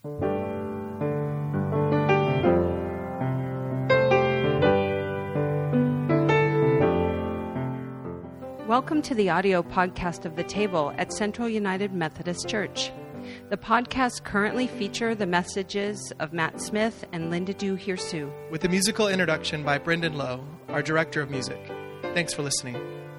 Welcome to the audio podcast of The Table at Central United Methodist Church. The podcasts currently feature the messages of Matt Smith and Linda Du Hirsu, with a musical introduction by Brendan Lowe, our director of music. Thanks for listening.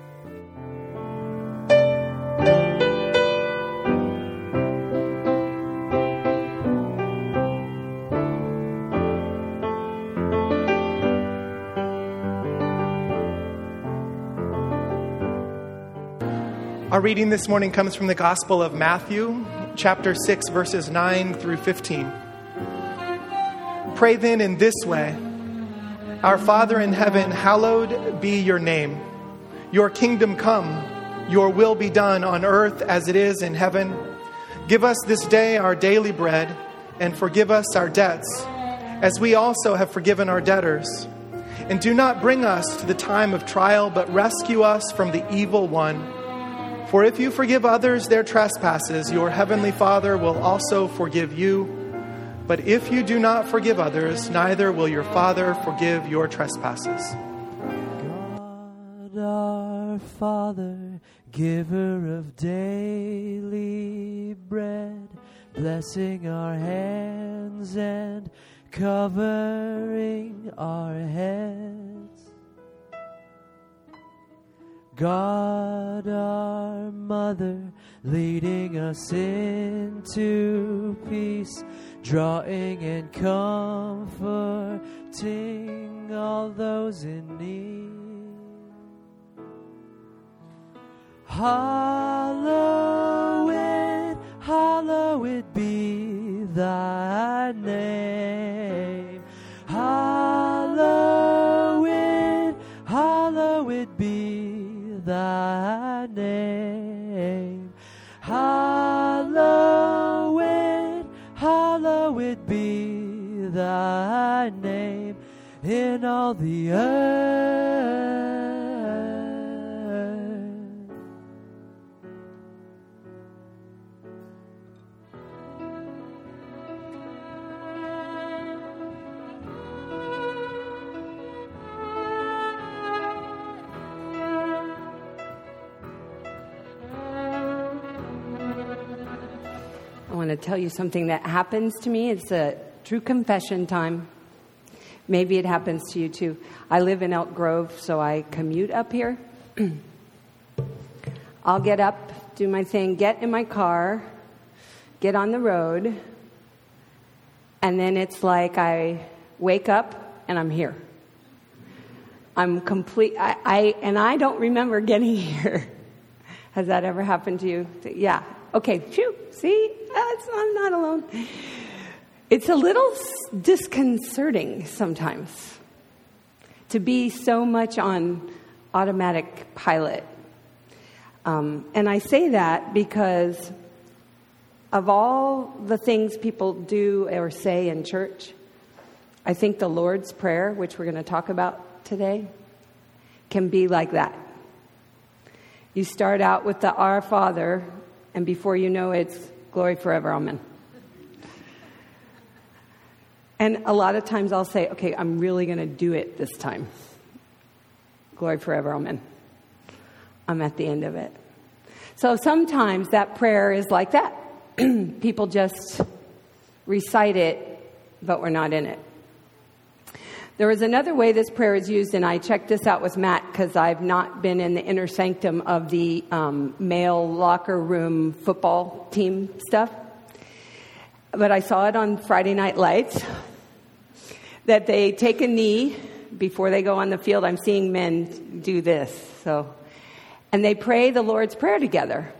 Our reading this morning comes from the Gospel of Matthew, chapter 6, verses 9 through 15. Pray then in this way: Our Father in heaven, hallowed be your name. Your kingdom come, your will be done on earth as it is in heaven. Give us this day our daily bread, and forgive us our debts, as we also have forgiven our debtors. And do not bring us to the time of trial, but rescue us from the evil one. For if you forgive others their trespasses, your heavenly Father will also forgive you. But if you do not forgive others, neither will your Father forgive your trespasses. God our Father, giver of daily bread, blessing our hands and covering our heads. God our Mother, leading us into peace, drawing and comforting all those in need. Hallowed, hallowed be thy name. Hallowed, hallowed be thy name. Hallowed, hallowed be thy name in all the earth. I want to tell you something that happens to me. It's a true confession time. Maybe it happens to you too. I live in Elk Grove, so I commute up here. I'll get up, do my thing, get in my car, get on the road, and then it's like I wake up and I'm here. I'm complete. I don't remember getting here. Has that ever happened to you? Yeah. Okay. Phew. See, I'm not alone. It's a little disconcerting sometimes to be so much on automatic pilot. And I say that because of all the things people do or say in church, I think the Lord's Prayer, which we're going to talk about today, can be like that. You start out with the Our Father, and before you know it, it's glory forever, amen. And a lot of times I'll say, okay, I'm really going to do it this time. Glory forever, amen. I'm at the end of it. So sometimes that prayer is like that. People just recite it, but we're not in it. There is another way this prayer is used, and I checked this out with Matt because I've not been in the inner sanctum of the male locker room football team stuff. But I saw it on Friday Night Lights, that they take a knee before they go on the field. I'm seeing men do this. And they pray the Lord's Prayer together.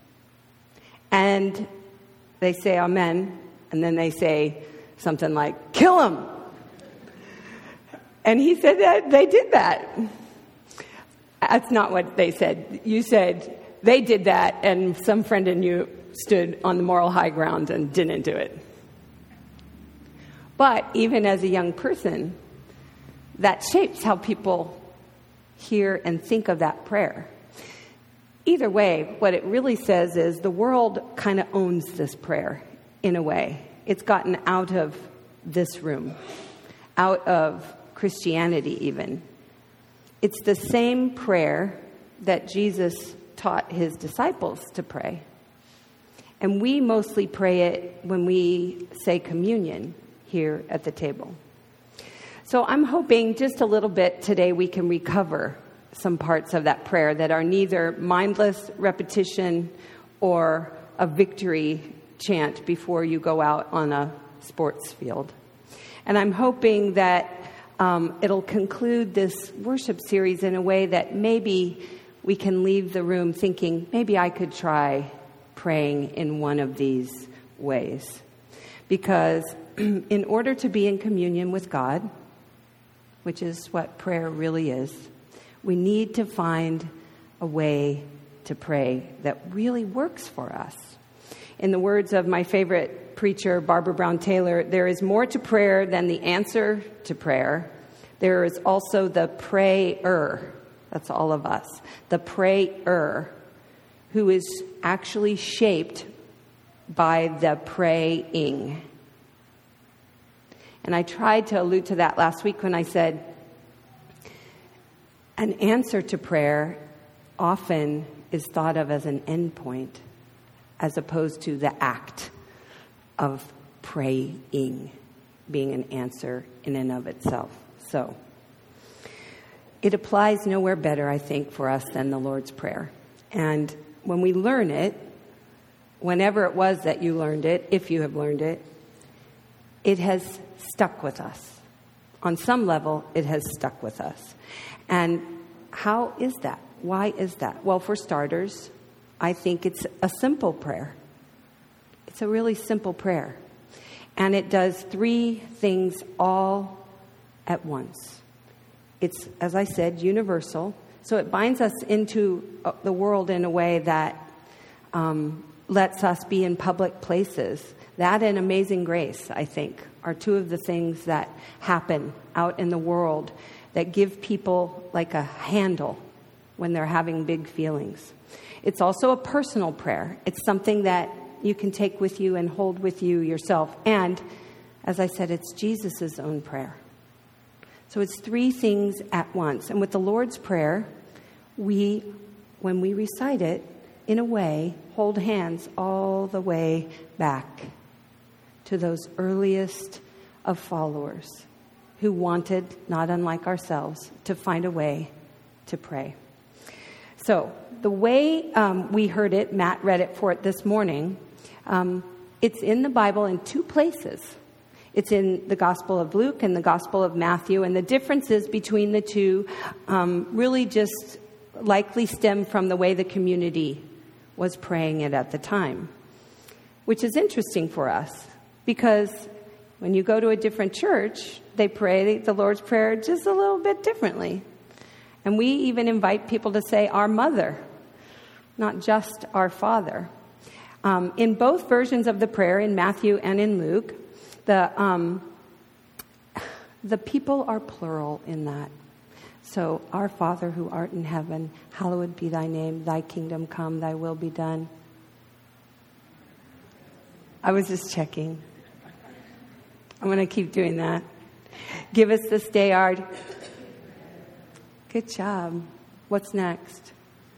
And they say amen, and then they say something like, kill him. And he said that they did that. That's not what they said. You said they did that, and some friend in you stood on the moral high ground and didn't do it. But even as a young person, that shapes how people hear and think of that prayer. Either way, what it really says is the world kind of owns this prayer in a way. It's gotten out of this room, out of Christianity even. It's the same prayer that Jesus taught his disciples to pray. And we mostly pray it when we say communion here at the table. So I'm hoping just a little bit today we can recover some parts of that prayer that are neither mindless repetition or a victory chant before you go out on a sports field. And I'm hoping that it'll conclude this worship series in a way that maybe we can leave the room thinking, maybe I could try praying in one of these ways. Because in order to be in communion with God, which is what prayer really is, we need to find a way to pray that really works for us. In the words of my favorite preacher, Barbara Brown Taylor, there is more to prayer than the answer to prayer. There is also the prayer. That's all of us. The prayer, who is actually shaped by the praying. And I tried to allude to that last week when I said an answer to prayer often is thought of as an endpoint as opposed to the act of praying being an answer in and of itself. So it applies nowhere better, I think, for us than the Lord's Prayer. And when we learn it, whenever it was that you learned it, if you have learned it, it has stuck with us. On some level, it has stuck with us. And how is that? Why is that? Well, for starters, I think it's a simple prayer. It's a really simple prayer. And it does three things all at once. It's, as I said, universal. So it binds us into the world in a way that lets us be in public places. That and Amazing Grace, I think, are two of the things that happen out in the world that give people like a handle when they're having big feelings. It's also a personal prayer. It's something that you can take with you and hold with you yourself. And, as I said, it's Jesus' own prayer. So it's three things at once. And with the Lord's Prayer, we, when we recite it, in a way, hold hands all the way back to those earliest of followers who wanted, not unlike ourselves, to find a way to pray. So the way we heard it, Matt read it for it this morning, it's in the Bible in two places. It's in the Gospel of Luke and the Gospel of Matthew, and the differences between the two really just likely stem from the way the community was praying it at the time, which is interesting for us because when you go to a different church, they pray the Lord's Prayer just a little bit differently. And we even invite people to say our mother, not just our father. In both versions of the prayer, in Matthew and in Luke, the people are plural in that. So, our Father who art in heaven, hallowed be thy name, thy kingdom come, thy will be done. I was just checking. I'm going to keep doing that. Give us this day our... Good job. What's next?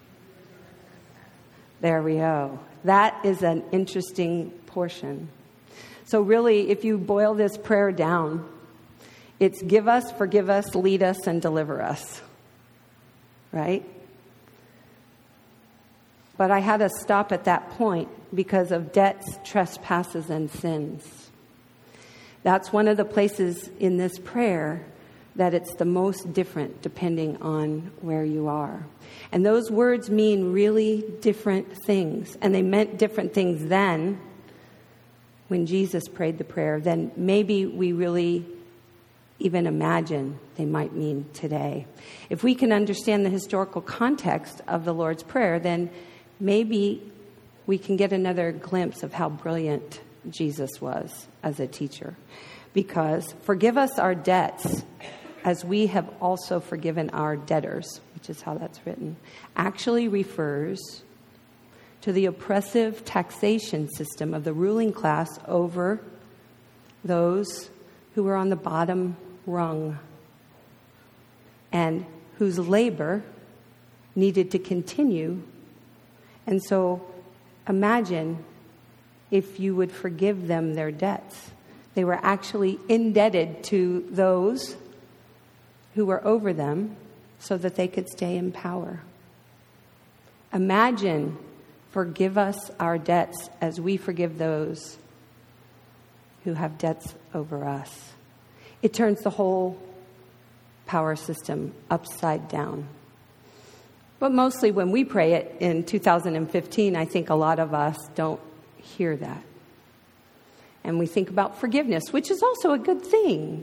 There we go. That is an interesting portion. So really, if you boil this prayer down, it's give us, forgive us, lead us, and deliver us. Right? But I had to stop at that point because of debts, trespasses, and sins. That's one of the places in this prayer that it's the most different depending on where you are. And those words mean really different things. And they meant different things then when Jesus prayed the prayer than maybe we really even imagine they might mean today. If we can understand the historical context of the Lord's Prayer, then maybe we can get another glimpse of how brilliant Jesus was as a teacher. Because forgive us our debts as we have also forgiven our debtors, which is how that's written, actually refers to the oppressive taxation system of the ruling class over those who were on the bottom rung and whose labor needed to continue. And so imagine if you would forgive them their debts. They were actually indebted to those who were over them so that they could stay in power. Imagine, forgive us our debts as we forgive those who have debts over us. It turns the whole power system upside down. But mostly when we pray it in 2015, I think a lot of us don't hear that. And we think about forgiveness, which is also a good thing.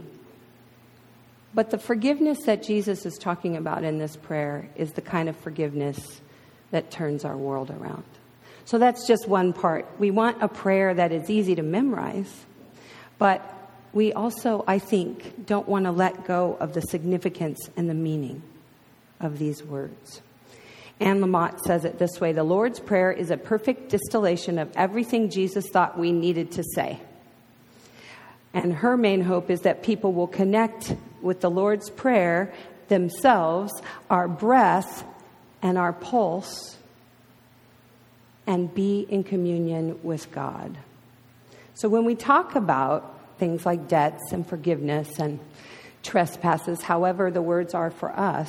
But the forgiveness that Jesus is talking about in this prayer is the kind of forgiveness that turns our world around. So that's just one part. We want a prayer that is easy to memorize, but we also, I think, don't want to let go of the significance and the meaning of these words. Anne Lamott says it this way: the Lord's Prayer is a perfect distillation of everything Jesus thought we needed to say. And her main hope is that people will connect with the Lord's Prayer themselves, our breath and our pulse, and be in communion with God. So when we talk about things like debts and forgiveness and trespasses, however the words are for us,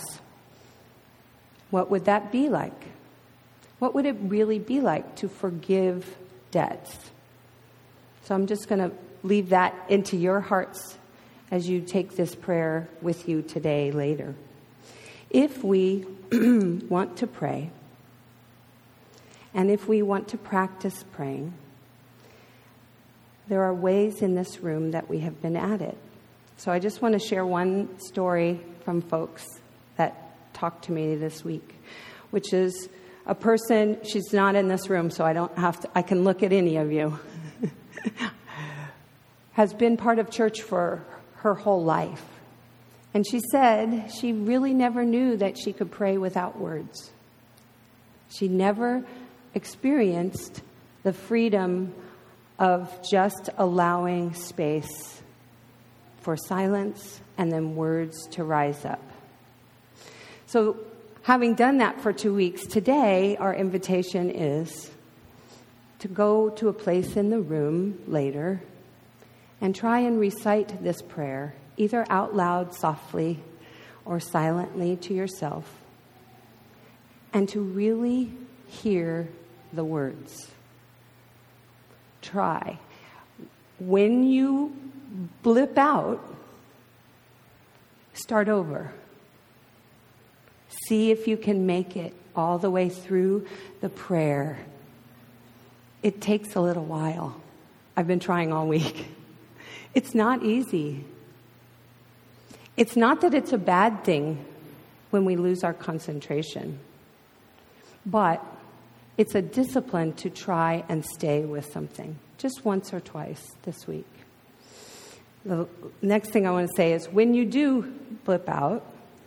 what would that be like? What would it really be like to forgive debts? So I'm just going to leave that into your hearts as you take this prayer with you today, later. If we want to pray, and if we want to practice praying, there are ways in this room that we have been at it. So I just want to share one story from folks that talked to me this week, which is a person, she's not in this room, so I can look at any of you, has been part of church for her whole life. And she said she really never knew that she could pray without words. She never experienced the freedom of just allowing space for silence and then words to rise up. So having done that for 2 weeks, today our invitation is to go to a place in the room later and try and recite this prayer, either out loud softly or silently to yourself, and to really hear the words. Try. When you blip out, start over. See if you can make it all the way through the prayer. It takes a little while. I've been trying all week. It's not easy. It's not that it's a bad thing when we lose our concentration, but it's a discipline to try and stay with something just once or twice this week. The next thing I want to say is when you do blip out,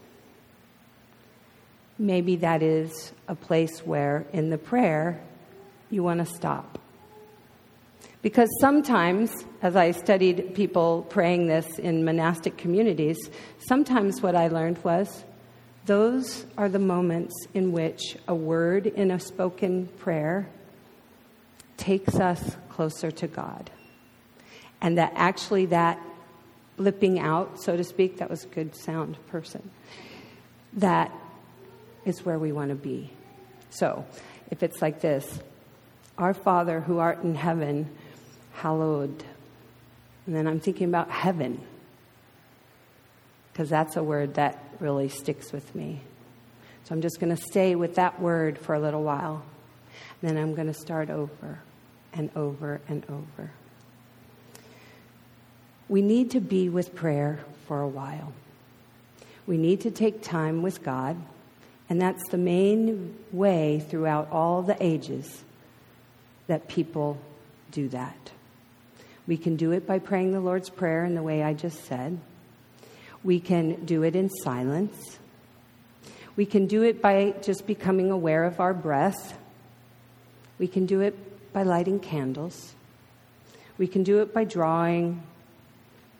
maybe that is a place where in the prayer you want to stop. Because sometimes, as I studied people praying this in monastic communities, sometimes what I learned was those are the moments in which a word in a spoken prayer takes us closer to God. And that actually that blipping out, so to speak, that was a good sound person, that is where we want to be. So if it's like this: Our Father who art in heaven, hallowed. And then I'm thinking about heaven, because that's a word that really sticks with me. So I'm just going to stay with that word for a little while. Then I'm going to start over and over and over. We need to be with prayer for a while. We need to take time with God, and that's the main way throughout all the ages that people do that. We can do it by praying the Lord's Prayer in the way I just said. We can do it in silence. We can do it by just becoming aware of our breath. We can do it by lighting candles. We can do it by drawing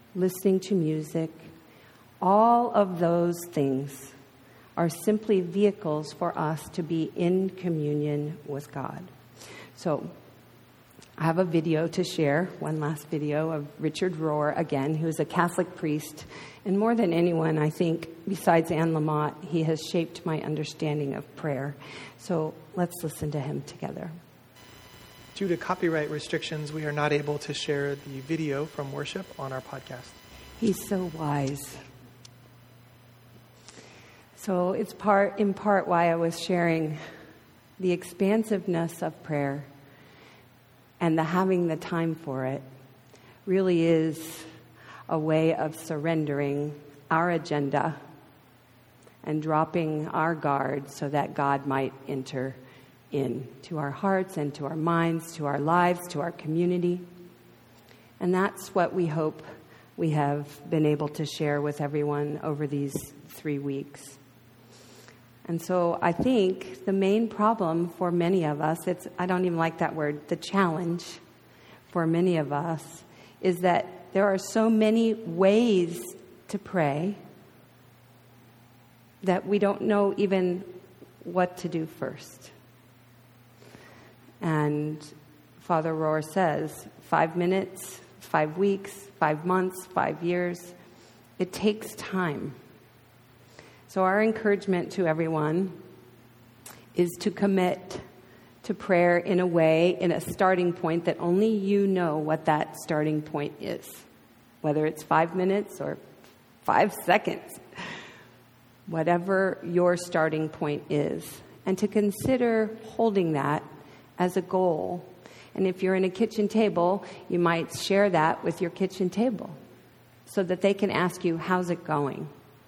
listening to music, all of those things are simply vehicles for us to be in communion with God. So I have a video to share, one last video of Richard Rohr again, who's a Catholic priest. And more than anyone, I think, besides Anne Lamott, he has shaped my understanding of prayer. So let's listen to him together. Due to copyright restrictions, we are not able to share the video from worship on our podcast. He's so wise. So it's in part why I was sharing the expansiveness of prayer and having the time for it really is a way of surrendering our agenda and dropping our guard so that God might enter into our hearts and to our minds, to our lives, to our community. And that's what we hope we have been able to share with everyone over these 3 weeks. And so I think the main problem for many of us, I don't even like that word, the challenge for many of us is that there are so many ways to pray that we don't know even what to do first. And Father Rohr says 5 minutes, 5 weeks, 5 months, 5 years. It takes time. So our encouragement to everyone is to commit to prayer in a starting point that only you know what that starting point is, whether it's 5 minutes or 5 seconds, whatever your starting point is, and to consider holding that as a goal. And if you're in a kitchen table, you might share that with your kitchen table so that they can ask you, how's it going?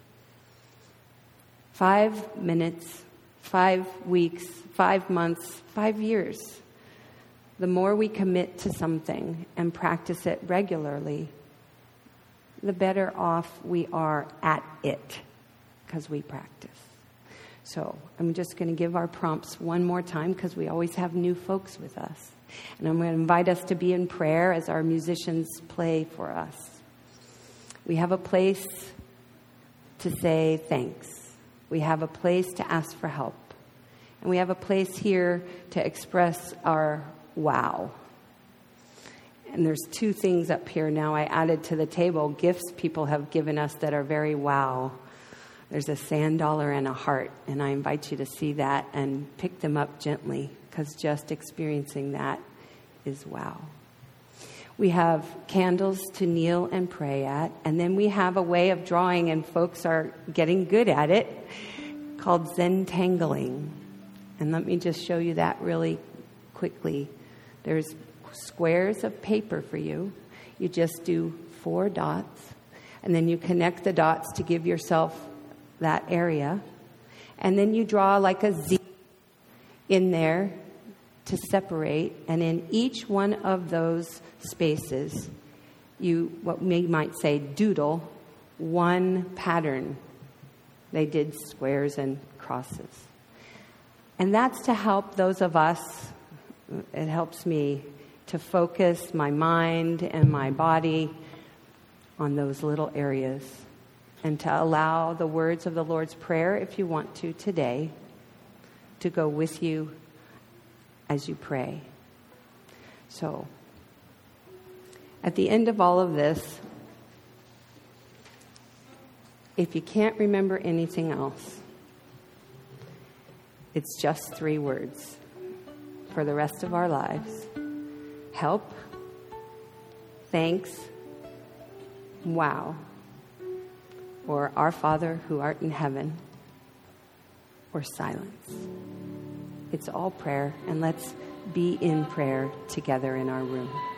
5 minutes, 5 weeks, 5 months, 5 years. The more we commit to something and practice it regularly, the better off we are at it because we practice. So I'm just going to give our prompts one more time because we always have new folks with us. And I'm going to invite us to be in prayer as our musicians play for us. We have a place to say thanks. We have a place to ask for help. And we have a place here to express our wow. And there's 2 things up here now I added to the table, gifts people have given us that are very wow. There's a sand dollar and a heart, and I invite you to see that and pick them up gently, because just experiencing that is wow. We have candles to kneel and pray at, and then we have a way of drawing, and folks are getting good at it, called Zentangling. And let me just show you that really quickly. There's squares of paper for you. You just do 4 dots, and then you connect the dots to give yourself that area. And then you draw like a Z in there to separate. And in each one of those spaces, you, what we might say, doodle one pattern. They did squares and crosses. And that's to help those of us, it helps me to focus my mind and my body on those little areas, and to allow the words of the Lord's Prayer, if you want to today, to go with you as you pray. So, at the end of all of this, if you can't remember anything else, it's just 3 words for the rest of our lives. Help, thanks, wow, or Our Father who art in heaven, or silence. It's all prayer, and let's be in prayer together in our room.